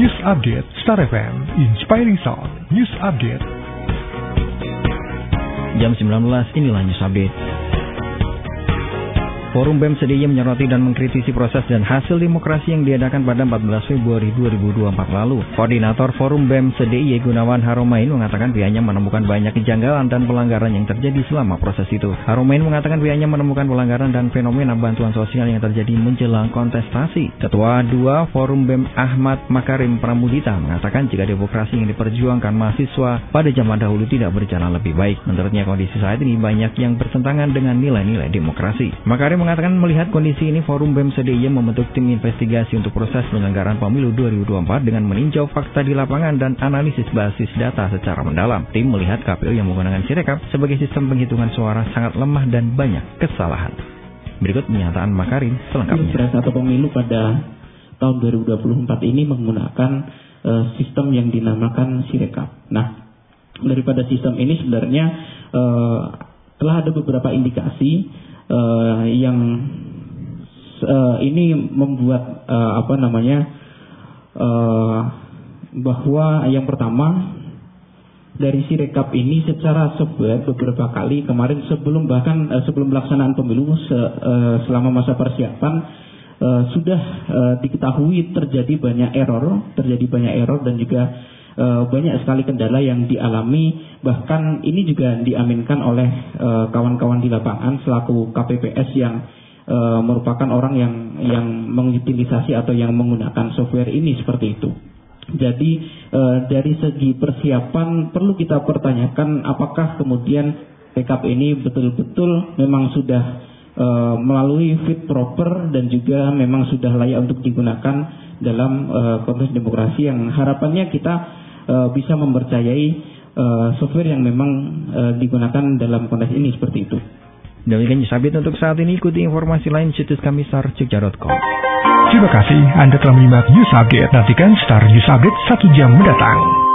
News Update Star FM, Inspiring Sound. News Update. Jam 19, inilah News Update. Forum BEM SDIY menyoroti dan mengkritisi proses dan hasil demokrasi yang diadakan pada 14 Februari 2024 lalu. Koordinator Forum BEM SDIY Gunawan Haromain mengatakan pihaknya menemukan banyak kejanggalan dan pelanggaran yang terjadi selama proses itu. Haromain mengatakan pihaknya menemukan pelanggaran dan fenomena bantuan sosial yang terjadi menjelang kontestasi. Ketua 2 Forum BEM Ahmad Makarim Pramudita mengatakan jika demokrasi yang diperjuangkan mahasiswa pada zaman dahulu tidak berjalan lebih baik. Menurutnya kondisi saat ini banyak yang bertentangan dengan nilai-nilai demokrasi. Makarim mengatakan melihat kondisi ini Forum BEM SDIY membentuk tim investigasi untuk proses penyelenggaraan pemilu 2024 dengan meninjau fakta di lapangan dan analisis basis data secara mendalam. Tim melihat KPU yang menggunakan Sirekap sebagai sistem penghitungan suara sangat lemah dan banyak kesalahan. Berikut pernyataan Makarim selengkapnya. Atau pemilu pada tahun 2024 ini menggunakan sistem yang dinamakan Sirekap. Nah, daripada sistem ini sebenarnya telah ada beberapa indikasi yang ini membuat bahwa yang pertama dari Sirekap ini secara software beberapa kali kemarin sebelum pelaksanaan pemilu selama masa persiapan sudah diketahui terjadi banyak error dan juga banyak sekali kendala yang dialami, bahkan ini juga diaminkan oleh kawan-kawan di lapangan selaku KPPS yang merupakan orang yang mengutilisasi atau yang menggunakan software ini seperti itu. Jadi dari segi persiapan perlu kita pertanyakan apakah kemudian backup ini betul-betul memang sudah melalui fit proper dan juga memang sudah layak untuk digunakan dalam konteks demokrasi yang harapannya kita bisa mempercayai software yang memang digunakan dalam konteks ini seperti itu. Demikian News Update untuk saat ini. Ikuti informasi lain situs kami starjogja.com. Terima kasih Anda telah menyimak News Update. Nantikan Star News Update 1 jam mendatang.